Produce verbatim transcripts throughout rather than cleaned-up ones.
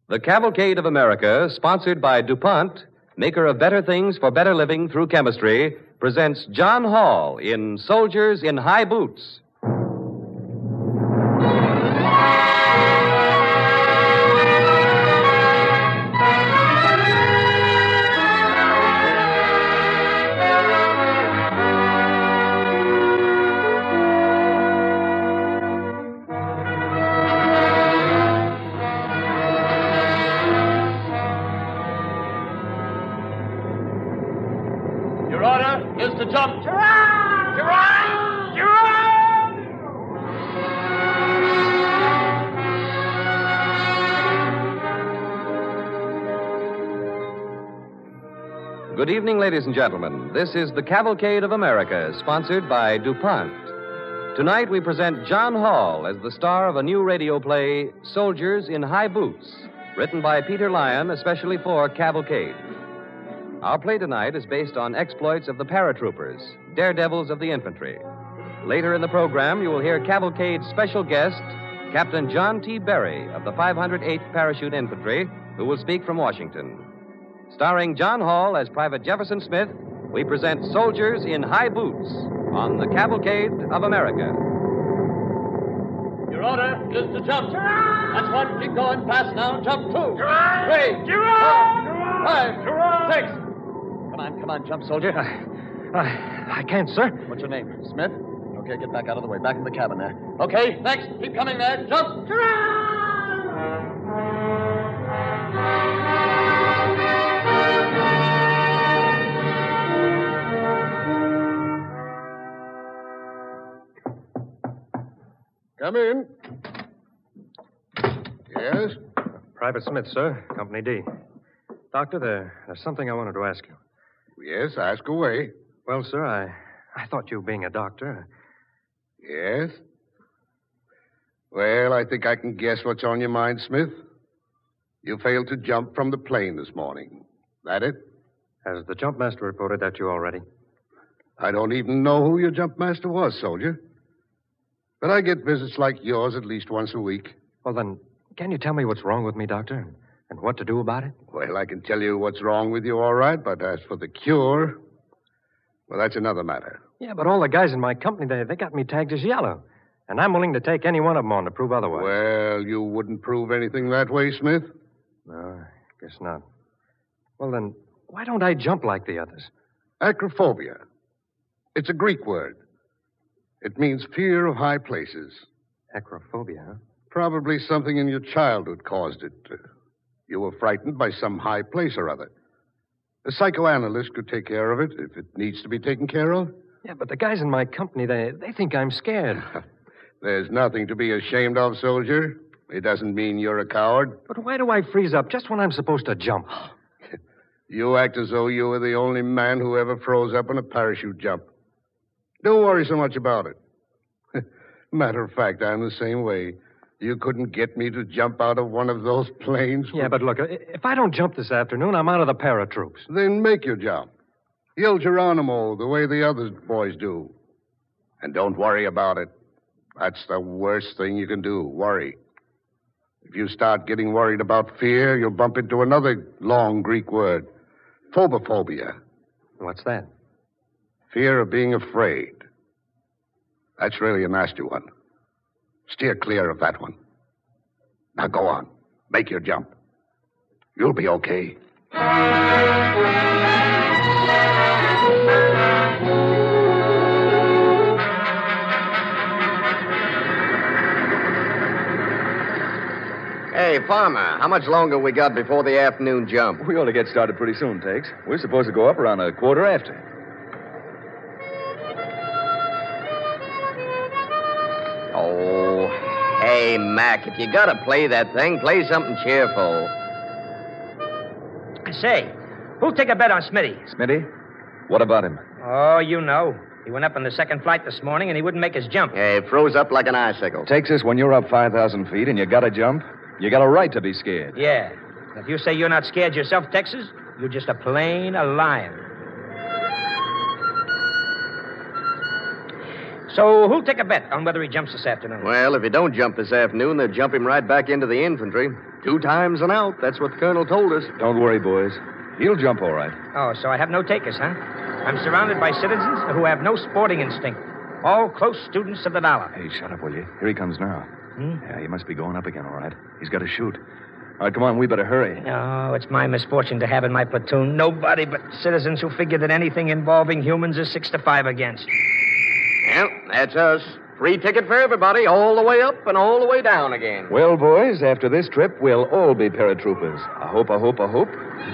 The Cavalcade of America, sponsored by DuPont, maker of better things for better living through chemistry, presents John Hall in Soldiers in High Boots. Is to jump. Gerard! Gerard! Gerard! Good evening, ladies and gentlemen. This is the Cavalcade of America, sponsored by DuPont. Tonight we present John Hall as the star of a new radio play, Soldiers in High Boots, written by Peter Lyon, especially for Cavalcade. Our play tonight is based on exploits of the paratroopers, daredevils of the infantry. Later in the program, you will hear Cavalcade's special guest, Captain John T. Berry of the five hundred eighth Parachute Infantry, who will speak from Washington. Starring John Hall as Private Jefferson Smith, we present Soldiers in High Boots on the Cavalcade of America. Your order is to jump. Gerard! That's one. Keep going. Pass now. Jump two. Gerard! Three. Gerard! Four, five. Gerard! Six. Come on, come on, jump, soldier. I, I, I can't, sir. What's your name? Smith? Okay, get back out of the way. Back in the cabin there. Okay, next. Keep coming there. Jump. Come in. Yes? Private Smith, sir. Company D. Doctor, there, there's something I wanted to ask you. Yes, ask away. Well, sir, I, I thought you being a doctor. Yes? Well, I think I can guess what's on your mind, Smith. You failed to jump from the plane this morning. That it? Has the jump master reported that to you already? I don't even know who your jump master was, soldier. But I get visits like yours at least once a week. Well, then, can you tell me what's wrong with me, Doctor? And what to do about it? Well, I can tell you what's wrong with you, all right, but as for the cure, well, that's another matter. Yeah, but all the guys in my company, they, they got me tagged as yellow. And I'm willing to take any one of them on to prove otherwise. Well, you wouldn't prove anything that way, Smith? No, I guess not. Well, then, why don't I jump like the others? Acrophobia. It's a Greek word. It means fear of high places. Acrophobia, huh? Probably something in your childhood caused it. You were frightened by some high place or other. A psychoanalyst could take care of it if it needs to be taken care of. Yeah, but the guys in my company, they, they think I'm scared. There's nothing to be ashamed of, soldier. It doesn't mean you're a coward. But why do I freeze up just when I'm supposed to jump? You act as though you were the only man who ever froze up in a parachute jump. Don't worry so much about it. Matter of fact, I'm the same way. You couldn't get me to jump out of one of those planes. Yeah, but look, if I don't jump this afternoon, I'm out of the paratroops. Then make your jump. Yell Geronimo the way the other boys do. And don't worry about it. That's the worst thing you can do, worry. If you start getting worried about fear, you'll bump into another long Greek word. Phobophobia. What's that? Fear of being afraid. That's really a nasty one. Steer clear of that one. Now go on. Make your jump. You'll be okay. Hey, Farmer, how much longer we got before the afternoon jump? We ought to get started pretty soon, Tex. We're supposed to go up around a quarter after. Oh, hey, Mac, if you gotta play that thing, play something cheerful. I say, who'll take a bet on Smitty? Smitty? What about him? Oh, you know. He went up on the second flight this morning, and he wouldn't make his jump. Yeah, he froze up like an icicle. Texas, when you're up five thousand feet and you gotta jump, you got a right to be scared. Yeah. If you say you're not scared yourself, Texas, you're just a plain a lion. So who'll take a bet on whether he jumps this afternoon? Well, if he don't jump this afternoon, they'll jump him right back into the infantry. Two times and out. That's what the colonel told us. Don't worry, boys. He'll jump all right. Oh, so I have no takers, huh? I'm surrounded by citizens who have no sporting instinct. All close students of the dollar. Hey, shut up, will you? Here he comes now. Hmm? Yeah, he must be going up again, all right. He's got to shoot. All right, come on, we better hurry. Oh, it's my misfortune to have in my platoon nobody but citizens who figure that anything involving humans is six to five against. Well, that's us. Free ticket for everybody, all the way up and all the way down again. Well, boys, after this trip, we'll all be paratroopers. I hope, I hope, I hope.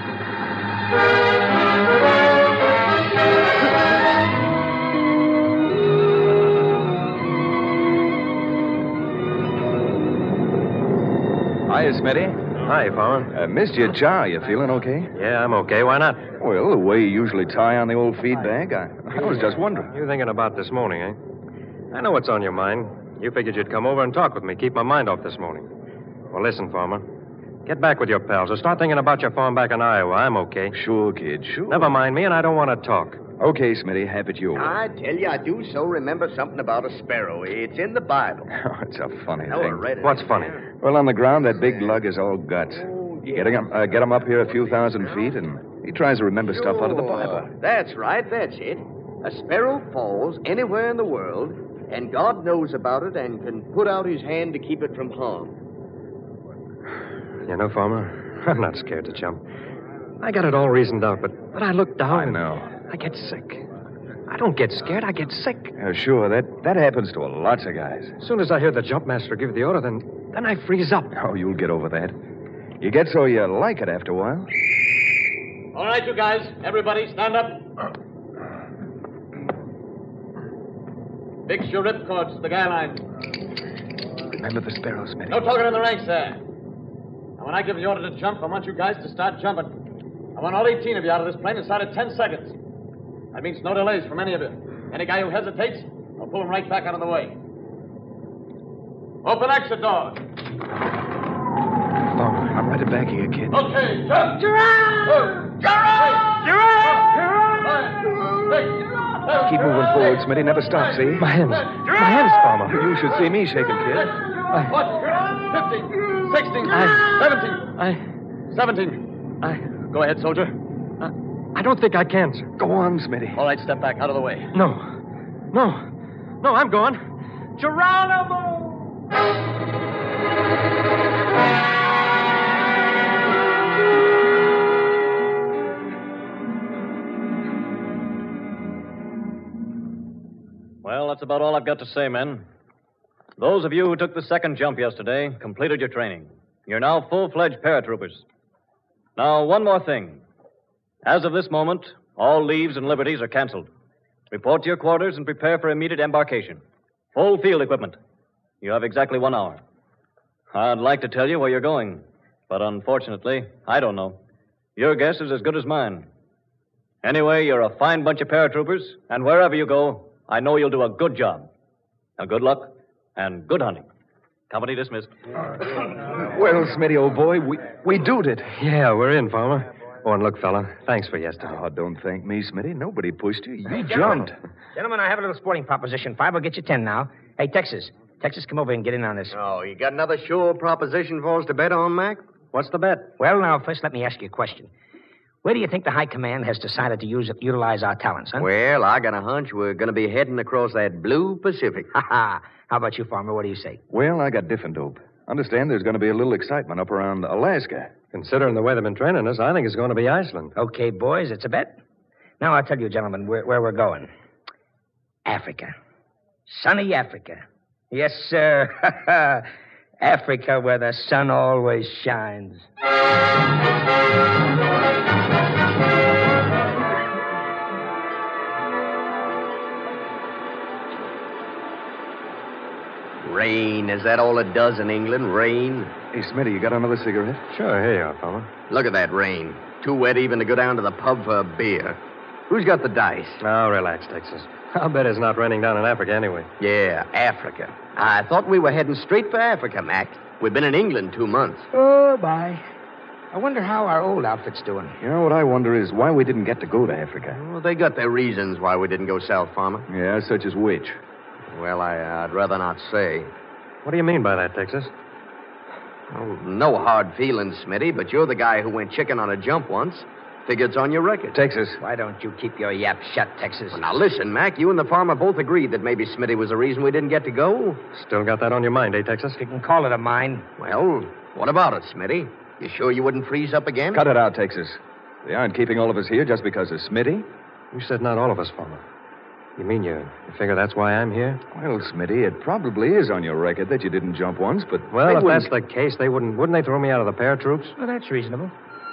Hiya, Smitty. Hi, Farmer. I missed your jaw. You feeling okay? Yeah, I'm okay. Why not? Well, the way you usually tie on the old feed bag, I, I was just wondering. You thinking about this morning, eh? I know what's on your mind. You figured you'd come over and talk with me, keep my mind off this morning. Well, listen, Farmer. Get back with your pals or start thinking about your farm back in Iowa. I'm okay. Sure, kid, sure. Never mind me, and I don't want to talk. Okay, Smitty, have it your way. I tell you, I do so remember something about a sparrow. It's in the Bible. Oh, it's a funny No, I thing. read it. What's funny? Well, on the ground, that big lug is all guts. Oh, yeah. Getting him, uh, get him up here a few thousand feet, and he tries to remember stuff out of the Bible. Sure. That's right, that's it. A sparrow falls anywhere in the world, and God knows about it and can put out his hand to keep it from harm. You know, Farmer, I'm not scared to jump. I got it all reasoned out, but, but I look down I and know. I get sick. I don't get scared, I get sick. Yeah, sure, that, that happens to lots of guys. As soon as I hear the jump master give the order, then, then I freeze up. Oh, you'll get over that. You get so you like it after a while. All right, you guys. Everybody, stand up. Fix your ripcords to the guy line. Remember the sparrow, Smitty. No talking in the ranks there. Now, when I give the order to jump, I want you guys to start jumping. I want all eighteen of you out of this plane inside of ten seconds. That means no delays from any of you. Any guy who hesitates, I'll pull him right back out of the way. Open exit door. Farmer, I'm right back here, kid. Okay, jump! Gerard! Gerard! Gerard! Five, six, seven, Keep moving forward, Smitty. Never stop, see? My hands. My hands, Farmer. You should see me shaking, kid. What? Fifteen, sixteen, I- seventeen, I, seventeen. I, Go ahead, soldier. I don't think I can, sir. Go on, Smitty. All right, step back out of the way. No. No. No, I'm going. Geronimo! Well, that's about all I've got to say, men. Those of you who took the second jump yesterday completed your training. You're now full-fledged paratroopers. Now, one more thing. As of this moment, all leaves and liberties are canceled. Report to your quarters and prepare for immediate embarkation. Full field equipment. You have exactly one hour. I'd like to tell you where you're going, but unfortunately, I don't know. Your guess is as good as mine. Anyway, you're a fine bunch of paratroopers, and wherever you go, I know you'll do a good job. Now, good luck and good hunting. Company dismissed. Well, Smitty, old boy, we, we doed it. Yeah, we're in, Farmer. Oh, and look, fella, thanks for yesterday. Oh, don't thank me, Smitty. Nobody pushed you. You Hey, jumped. gentlemen. Gentlemen, I have a little sporting proposition. Five will get you ten now. Hey, Texas. Texas, come over and get in on this. Oh, you got another sure proposition for us to bet on, Mac? What's the bet? Well, now, first let me ask you a question. Where do you think the High Command has decided to use utilize our talents, huh? Well, I got a hunch we're going to be heading across that blue Pacific. Ha ha. How about you, Farmer? What do you say? Well, I got different dope. Understand there's going to be a little excitement up around Alaska. Considering the way they've been training us, I think it's going to be Iceland. Okay, boys, it's a bet. Now, I'll tell you, gentlemen, where, where we're going. Africa. Sunny Africa. Yes, sir. Africa, where the sun always shines. Rain. Is that all it does in England? Rain? Hey, Smitty, you got another cigarette? Sure, here you are, Farmer. Look at that rain. Too wet even to go down to the pub for a beer. Who's got the dice? Now, relax, Texas. I'll bet it's not raining down in Africa anyway. Yeah, Africa. I thought we were heading straight for Africa, Mac. We've been in England two months. Oh, bye. I wonder how our old outfit's doing. You know, what I wonder is why we didn't get to go to Africa. Well, they got their reasons why we didn't go south, Farmer. Yeah, such as which? Well, I, uh, I'd rather not say. What do you mean by that, Texas? Oh, no hard feelings, Smitty, but you're the guy who went chicken on a jump once. Figure it's on your record. Texas. Why don't you keep your yap shut, Texas? Well, now, listen, Mac, you and the farmer both agreed that maybe Smitty was the reason we didn't get to go. Still got that on your mind, eh, Texas? You can call it a mine. Well, what about it, Smitty? You sure you wouldn't freeze up again? Cut it out, Texas. They aren't keeping all of us here just because of Smitty. You said not all of us, farmer. You mean you, you figure that's why I'm here? Well, Smitty, it probably is on your record that you didn't jump once, but... Well, they if wouldn't- that's the case, they wouldn't... Wouldn't they throw me out of the paratroops? Well, that's reasonable.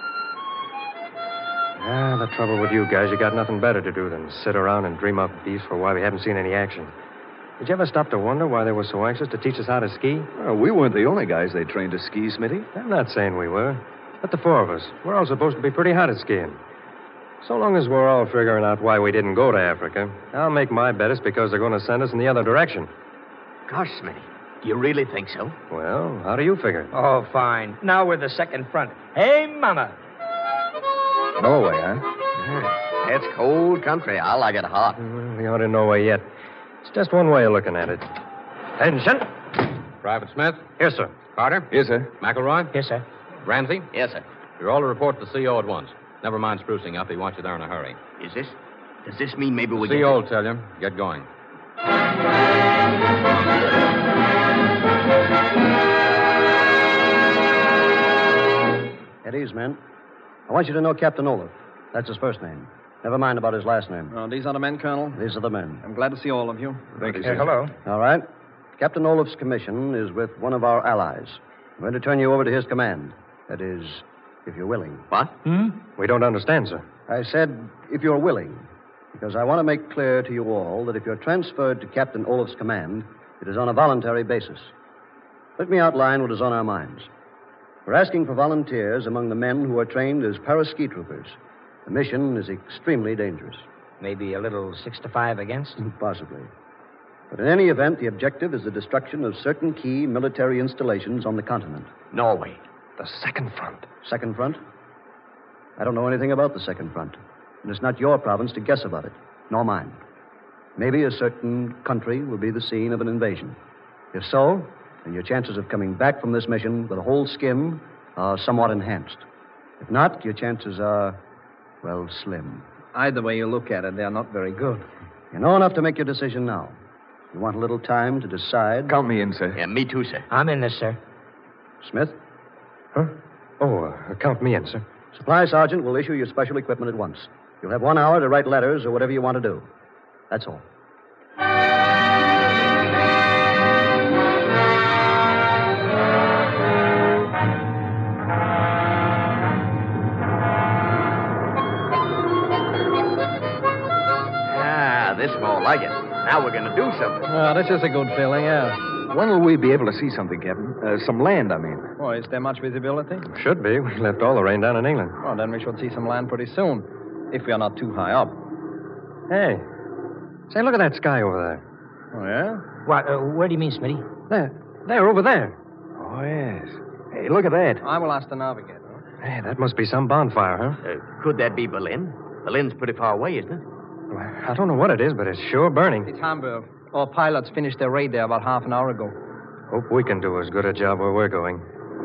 Ah, the trouble with you guys, you got nothing better to do than sit around and dream up beefs for why we haven't seen any action. Did you ever stop to wonder why they were so anxious to teach us how to ski? Well, we weren't the only guys they trained to ski, Smitty. I'm not saying we were. But the four of us, we're all supposed to be pretty hot at skiing. So long as we're all figuring out why we didn't go to Africa, I'll make my bet it's because they're going to send us in the other direction. Gosh, Smitty, do you really think so? Well, how do you figure? Oh, fine. Now we're the second front. Hey, Mama. Norway, huh? It's cold country. I like it hot. Mm, we aren't in Norway yet. It's just one way of looking at it. Attention. Private Smith? Here, sir. Carter? Yes, sir. McElroy? Yes, sir. Ramsey? Yes, sir. You're all to report to the C O at once. Never mind sprucing up. He wants you there in a hurry. Is this... Does this mean maybe we C O get... will tell you. Get going. At ease, men. I want you to know Captain Olaf. That's his first name. Never mind about his last name. Oh, these are the men, Colonel. These are the men. I'm glad to see all of you. Thank you, Uh, sir. hello. All right. Captain Olaf's commission is with one of our allies. I'm going to turn you over to his command. That is, if you're willing. What? Hmm? We don't understand, sir. I said, if you're willing, because I want to make clear to you all that if you're transferred to Captain Olaf's command, it is on a voluntary basis. Let me outline what is on our minds. We're asking for volunteers among the men who are trained as para-ski troopers. The mission is extremely dangerous. Maybe a little six to five against? Possibly. But in any event, the objective is the destruction of certain key military installations on the continent. Norway. The second front. Second front? I don't know anything about the second front. And it's not your province to guess about it, nor mine. Maybe a certain country will be the scene of an invasion. If so, then your chances of coming back from this mission with a whole skin are somewhat enhanced. If not, your chances are, well, slim. Either way you look at it, they're not very good. You know enough to make your decision now. You want a little time to decide? Count me in, sir. Yeah, me too, sir. I'm in this, sir. Smith? Huh? Oh, uh, count me in, sir. Supply sergeant will issue your special equipment at once. You'll have one hour to write letters or whatever you want to do. That's all. Ah, this more like it. Now we're going to do something. Oh, this is a good feeling, yeah. When will we be able to see something, Captain? Uh, some land, I mean. Oh, is there much visibility? Should be. We left all the rain down in England. Oh, then we should see some land pretty soon. If we are not too high up. Hey. Say, look at that sky over there. Oh, yeah? What, uh, where do you mean, Smitty? There. There, over there. Oh, yes. Hey, look at that. I will ask the navigator. Hey, that must be some bonfire, huh? Uh, could that be Berlin? Berlin's pretty far away, isn't it? I don't know what it is, but it's sure burning. It's Hamburg. Our pilots finished their raid there about half an hour ago. Hope we can do as good a job where we're going.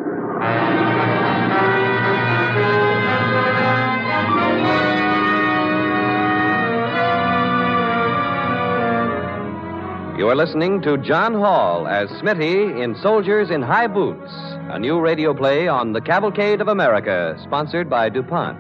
You are listening to John Hall as Smitty in Soldiers in High Boots, a new radio play on the Cavalcade of America, sponsored by DuPont.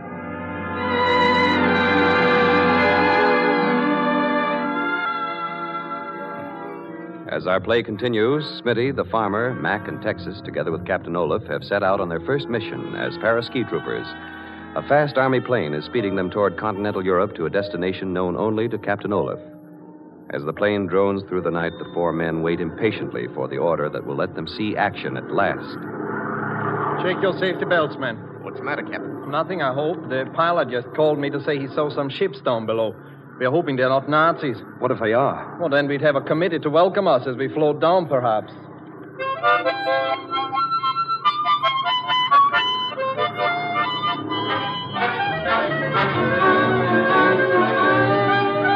As our play continues, Smitty, the farmer, Mac, and Texas, together with Captain Olaf, have set out on their first mission as para-ski troopers. A fast army plane is speeding them toward continental Europe to a destination known only to Captain Olaf. As the plane drones through the night, the four men wait impatiently for the order that will let them see action at last. Check your safety belts, men. What's the matter, Captain? Nothing, I hope. The pilot just called me to say he saw some ships down below. We're hoping they're not Nazis. What if they are? Well, then we'd have a committee to welcome us as we float down, perhaps.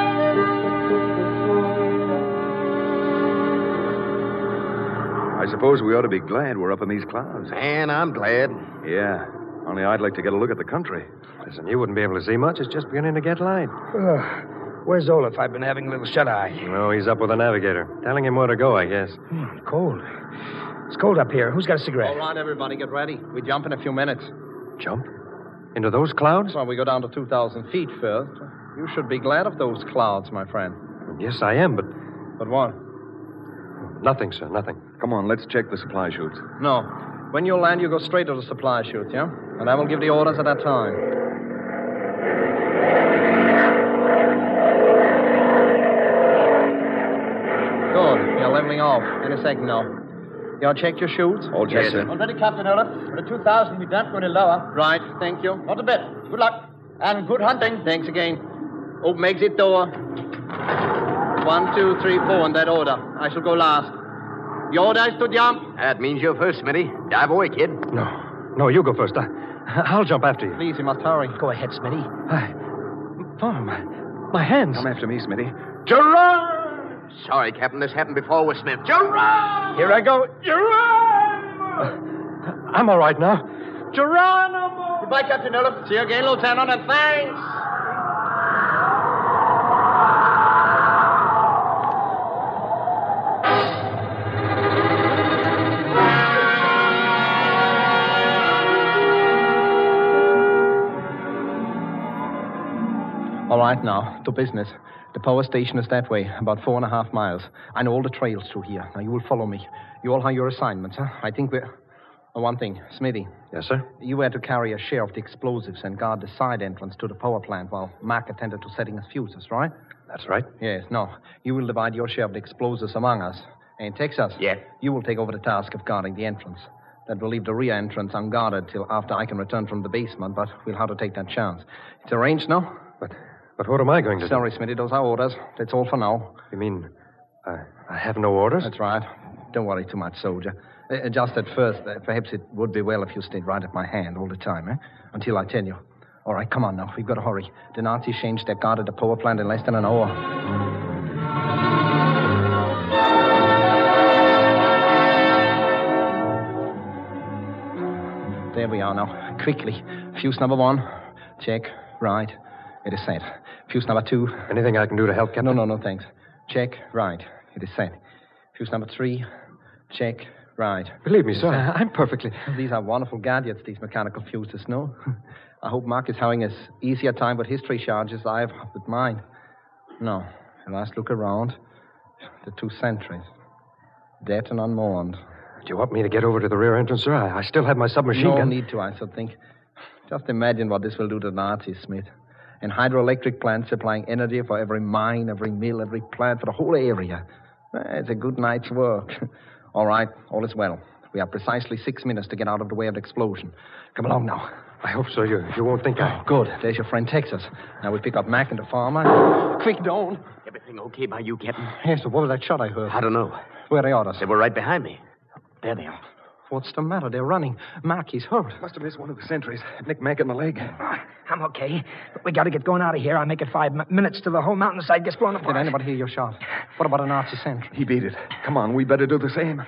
I suppose suppose we ought to be glad we're up in these clouds. Man, I'm glad. Yeah. Only I'd like to get a look at the country. Listen, you wouldn't be able to see much. It's just beginning to get light. Uh, where's Olaf? I've been having a little shut-eye. No, he's up with the navigator. Telling him where to go, I guess. Hmm, cold. It's cold up here. Who's got a cigarette? All right, everybody, get ready. We jump in a few minutes. Jump? Into those clouds? Well, we go down to two thousand feet first. You should be glad of those clouds, my friend. Yes, I am, but... But what? Nothing, sir, nothing. Come on, let's check the supply chutes. No. When you land, you go straight to the supply chute, yeah? And I will give the orders at that time. Good. You're leveling off. Any second now. You all checked your chutes? All checked, sir. Already, Captain Olaf. For the two thousand, we don't go any lower. Right, thank you. Not a bit. Good luck. And good hunting. Thanks again. Open exit door. One, two, three, four in that order. I shall go last. Your order is to jump. That means you're first, Smitty. Dive away, kid. No. No, you go first. I, I'll jump after you. Please, you must hurry. Go ahead, Smitty. I... Oh, my, my hands. Come after me, Smitty. Gerard! Sorry, Captain. This happened before with Smith. Gerard! Here I go. Uh, I'm all right now. Geronimo! Goodbye, Captain Olaf. See you again, Lieutenant, and thanks. All right, now, to business. The power station is that way, about four and a half miles. I know all the trails through here. Now, you will follow me. You all have your assignments, huh? I think we're... Oh, one thing, Smitty. Yes, sir? You were to carry a share of the explosives and guard the side entrance to the power plant while Mac attended to setting his fuses, right? That's right. Yes, no. You will divide your share of the explosives among us. And Texas? Yeah. You will take over the task of guarding the entrance. That will leave the rear entrance unguarded till after I can return from the basement, but we'll have to take that chance. It's arranged, no? But but what am I going to Sorry, do? Smitty, those are orders. That's all for now. You mean uh, I have no orders? That's right. Don't worry too much, soldier. Uh, just at first, uh, perhaps it would be well if you stayed right at my hand all the time, eh? Until I tell you. All right, come on now. We've got to hurry. The Nazis changed their guard at the power plant in less than an hour. There we are now. Quickly. Fuse number one. Check. Right. It is set. Fuse number two. Anything I can do to help, Captain? No, no, no, thanks. Check. Right. It is set. Fuse number three. Check. Right. Believe me, sir, I'm perfectly... These are wonderful gadgets, these mechanical fuses, no? I hope Mark is having as easy a time with his three charges as I have with mine. No. A last look around. The two sentries. Dead and unmourned. Do you want me to get over to the rear entrance, sir? I, I still have my submachine no gun. No need to, I should think. Just imagine what this will do to the Nazis, Smith. An hydroelectric plant supplying energy for every mine, every mill, every plant, for the whole area. It's a good night's work. All right, all is well. We have precisely six minutes to get out of the way of the explosion. Come along now. I hope so. You, you won't think I... Oh, good. There's your friend Texas. Now we pick up Mac and the farmer. Quick, don't. Everything okay by you, Captain? Yes, but what was that shot I heard? I don't know. Where are the orders? They were right behind me. There they are. What's the matter? They're running. Mac, he's hurt. Must have missed one of the sentries. Nick Mac in the leg. I'm okay. But we got to get going out of here. I make it five m- minutes till the whole mountainside gets blown apart. Did anybody hear your shot? What about a Nazi sentry? He beat it. Come on, we better do the same.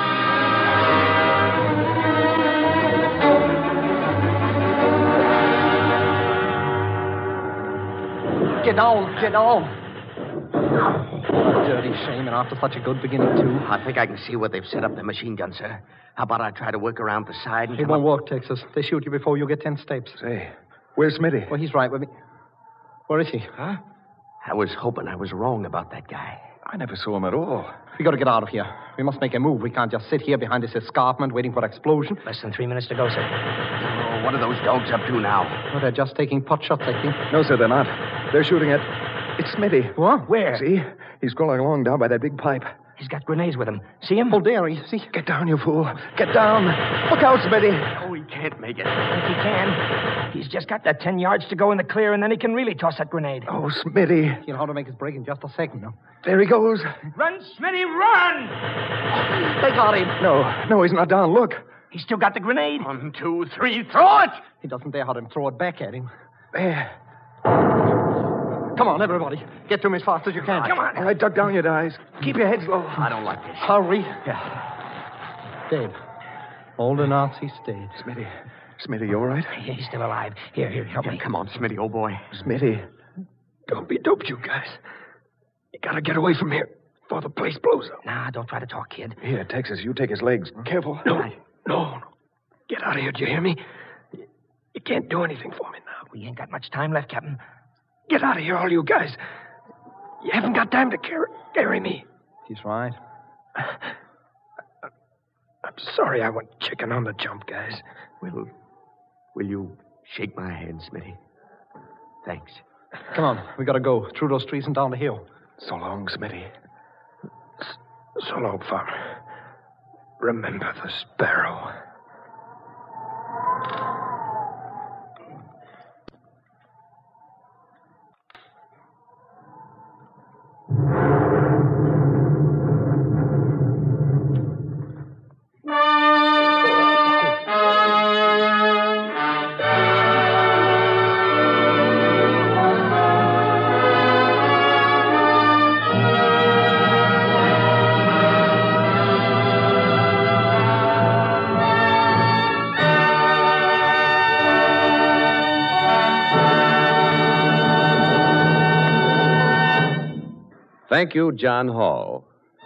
Get down, get down. What a dirty shame, and after such a good beginning, too. I think I can see where they've set up the machine gun, sir. How about I try to work around the side and It come won't up... work, Texas. They shoot you before you get ten steps. Say, where's Smitty? Well, he's right with me. Where is he? Huh? I was hoping I was wrong about that guy. I never saw him at all. We got to get out of here. We must make a move. We can't just sit here behind this escarpment waiting for explosion. Less than three minutes to go, sir. Oh, what are those dogs up to now? Well, they're just taking pot shots, I think. No, sir, they're not. They're shooting at... It's Smitty. What? Where? See? He's crawling along down by that big pipe. He's got grenades with him. See him? Oh, there he is. See? Get down, you fool. Get down. Look out, Smitty. Oh, he can't make it. I think he can. He's just got that ten yards to go in the clear, and then he can really toss that grenade. Oh, Smitty. He'll have to make his break in just a second now. There he goes. Run, Smitty, run! They got him. No, no, he's not down. Look. He's still got the grenade. One, two, three, throw it! He doesn't dare have him throw it back at him. There. Come on, everybody. Get to him as fast as you can. Come on. All right, duck down your dice. Keep your heads low. I don't like this. Hurry. Yeah. dead. All the Nazis dead. Smitty. Smitty, you all right? He's still alive. Here, here, help me. Come on, Smitty, old boy. Smitty. Don't be doped, you guys. You gotta get away from here before the place blows up. Nah, don't try to talk, kid. Here, Texas, you take his legs. Careful. No, no, no. Get out of here, do you hear me? You can't do anything for me now. We ain't got much time left, Captain. Get out of here, all you guys. You haven't got time to carry, carry me. He's right. I'm sorry I went chicken on the jump, guys. Will, will you shake my hand, Smitty? Thanks. Come on, we gotta go. Through those trees and down the hill. So long, Smitty. So long, Farmer. Remember the sparrow. Thank you, John Hall.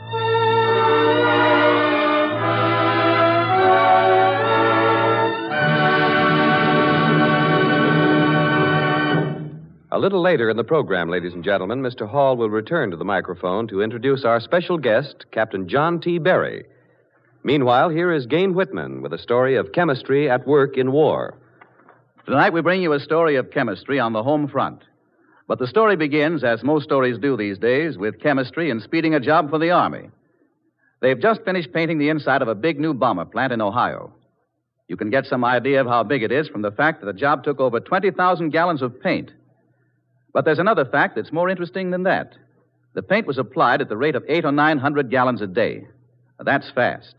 A little later in the program, ladies and gentlemen, Mister Hall will return to the microphone to introduce our special guest, Captain John T. Berry. Meanwhile, here is Gain Whitman with a story of chemistry at work in war. Tonight we bring you a story of chemistry on the home front. But the story begins, as most stories do these days, with chemistry and speeding a job for the Army. They've just finished painting the inside of a big new bomber plant in Ohio. You can get some idea of how big it is from the fact that the job took over twenty thousand gallons of paint. But there's another fact that's more interesting than that. The paint was applied at the rate of eight or nine hundred gallons a day. That's fast.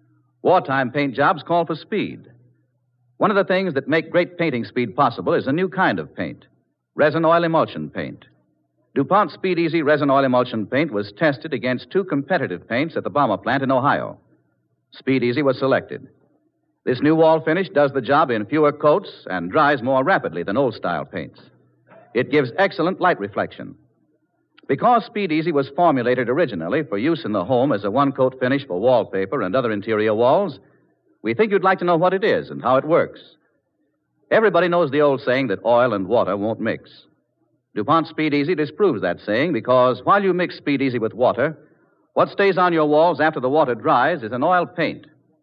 Wartime paint jobs call for speed. One of the things that make great painting speed possible is a new kind of paint. Resin oil emulsion paint. DuPont Speed Easy resin oil emulsion paint was tested against two competitive paints at the bomber plant in Ohio. Speed Easy was selected. This new wall finish does the job in fewer coats and dries more rapidly than old-style paints. It gives excellent light reflection. Because Speed Easy was formulated originally for use in the home as a one-coat finish for wallpaper and other interior walls, we think you'd like to know what it is and how it works. Everybody knows the old saying that oil and water won't mix. DuPont Speed Easy disproves that saying because while you mix Speed Easy with water, what stays on your walls after the water dries is an oil paint.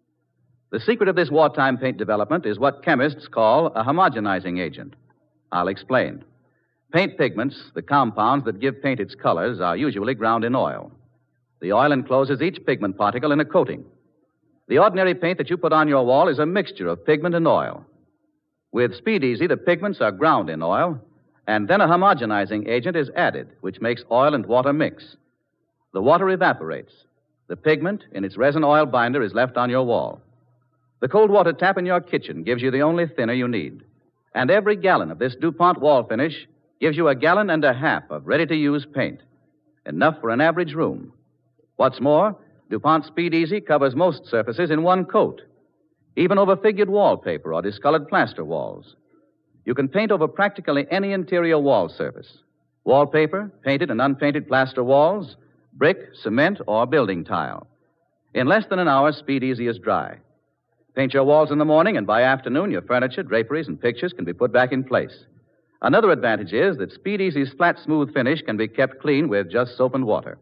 The secret of this wartime paint development is what chemists call a homogenizing agent. I'll explain. Paint pigments, the compounds that give paint its colors, are usually ground in oil. The oil encloses each pigment particle in a coating. The ordinary paint that you put on your wall is a mixture of pigment and oil. With Speed Easy, the pigments are ground in oil, and then a homogenizing agent is added, which makes oil and water mix. The water evaporates. The pigment, in its resin oil binder, is left on your wall. The cold water tap in your kitchen gives you the only thinner you need. And every gallon of this DuPont wall finish gives you a gallon and a half of ready-to-use paint. Enough for an average room. What's more, DuPont Speed Easy covers most surfaces in one coat, even over figured wallpaper or discolored plaster walls. You can paint over practically any interior wall surface. Wallpaper, painted and unpainted plaster walls, brick, cement, or building tile. In less than an hour, Speed Easy is dry. Paint your walls in the morning, and by afternoon, your furniture, draperies, and pictures can be put back in place. Another advantage is that Speed Easy's flat, smooth finish can be kept clean with just soap and water.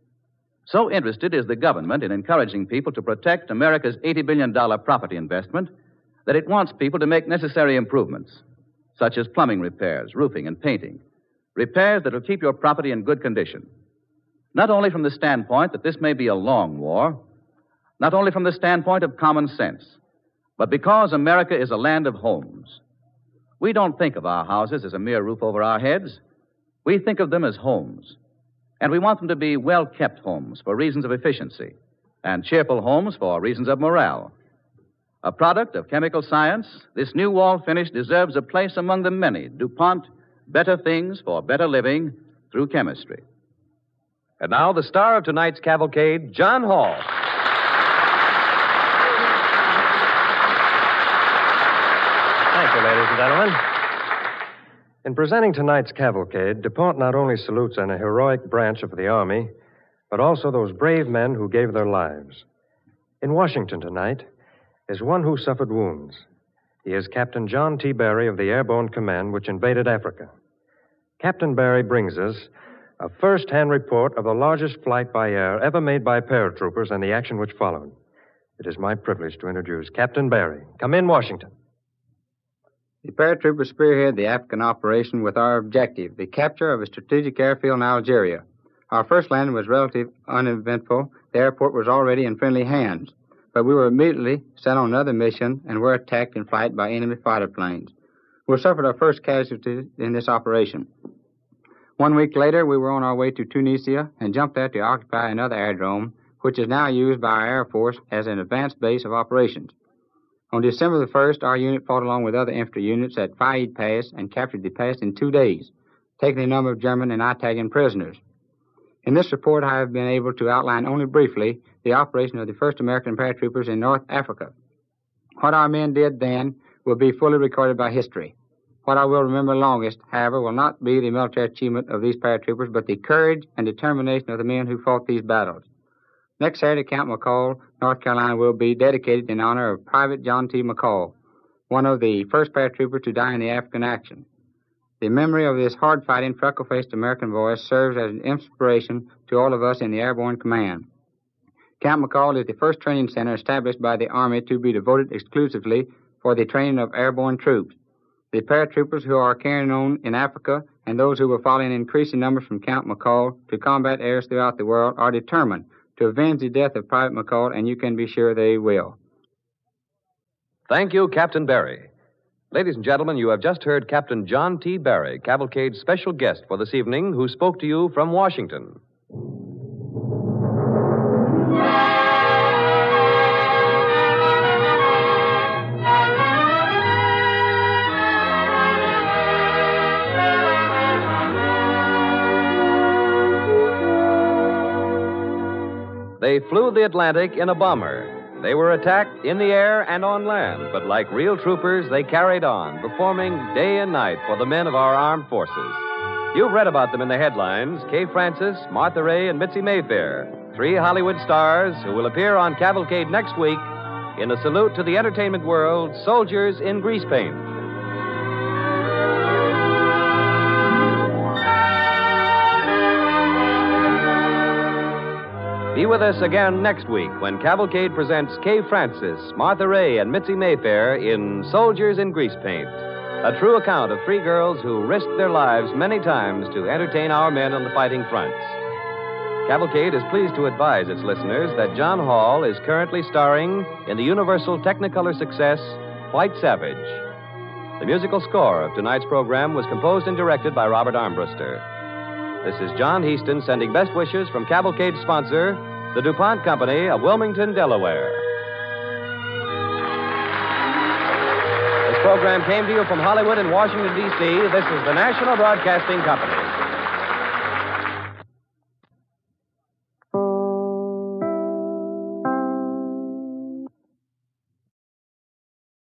So interested is the government in encouraging people to protect America's eighty billion dollars property investment that it wants people to make necessary improvements, such as plumbing repairs, roofing, and painting. Repairs that will keep your property in good condition. Not only from the standpoint that this may be a long war, not only from the standpoint of common sense, but because America is a land of homes. We don't think of our houses as a mere roof over our heads. We think of them as homes. And we want them to be well-kept homes for reasons of efficiency, and cheerful homes for reasons of morale. A product of chemical science, this new wall finish deserves a place among the many DuPont better things for better living through chemistry. And now, the star of tonight's cavalcade, John Hall. and gentlemen. In presenting tonight's cavalcade, DuPont not only salutes an heroic branch of the Army, but also those brave men who gave their lives. In Washington tonight is one who suffered wounds. He is Captain John T. Barry of the Airborne Command, which invaded Africa. Captain Barry brings us a first-hand report of the largest flight by air ever made by paratroopers and the action which followed. It is my privilege to introduce Captain Barry. Come in, Washington. The paratroopers spearheaded the African operation with our objective, the capture of a strategic airfield in Algeria. Our first landing was relatively uneventful. The airport was already in friendly hands. But we were immediately sent on another mission and were attacked in flight by enemy fighter planes. We suffered our first casualty in this operation. One week later, we were on our way to Tunisia and jumped there to occupy another aerodrome, which is now used by our Air Force as an advanced base of operations. On December the first, our unit fought along with other infantry units at Faid Pass and captured the pass in two days, taking a number of German and Italian prisoners. In this report, I have been able to outline only briefly the operation of the first American paratroopers in North Africa. What our men did then will be fully recorded by history. What I will remember longest, however, will not be the military achievement of these paratroopers, but the courage and determination of the men who fought these battles. Next Saturday, Camp McCall, North Carolina, will be dedicated in honor of Private John T. McCall, one of the first paratroopers to die in the African action. The memory of this hard-fighting, freckle-faced American boy serves as an inspiration to all of us in the Airborne Command. Camp McCall is the first training center established by the Army to be devoted exclusively for the training of airborne troops. The paratroopers who are carrying on in Africa and those who will follow in increasing numbers from Camp McCall to combat areas throughout the world are determined to avenge the death of Private McCall, and you can be sure they will. Thank you, Captain Barry. Ladies and gentlemen, you have just heard Captain John T. Barry, Cavalcade's special guest for this evening, who spoke to you from Washington. They flew the Atlantic in a bomber. They were attacked in the air and on land, but like real troopers, they carried on, performing day and night for the men of our armed forces. You've read about them in the headlines: Kay Francis, Martha Ray, and Mitzi Mayfair, three Hollywood stars who will appear on Cavalcade next week in a salute to the entertainment world, Soldiers in Grease Paint. Be with us again next week when Cavalcade presents Kay Francis, Martha Ray, and Mitzi Mayfair in Soldiers in Grease Paint, a true account of three girls who risked their lives many times to entertain our men on the fighting fronts. Cavalcade is pleased to advise its listeners that John Hall is currently starring in the Universal Technicolor success, White Savage. The musical score of tonight's program was composed and directed by Robert Armbruster. This is John Heaston sending best wishes from Cavalcade's sponsor, the DuPont Company of Wilmington, Delaware. This program came to you from Hollywood and Washington, D C This is the National Broadcasting Company.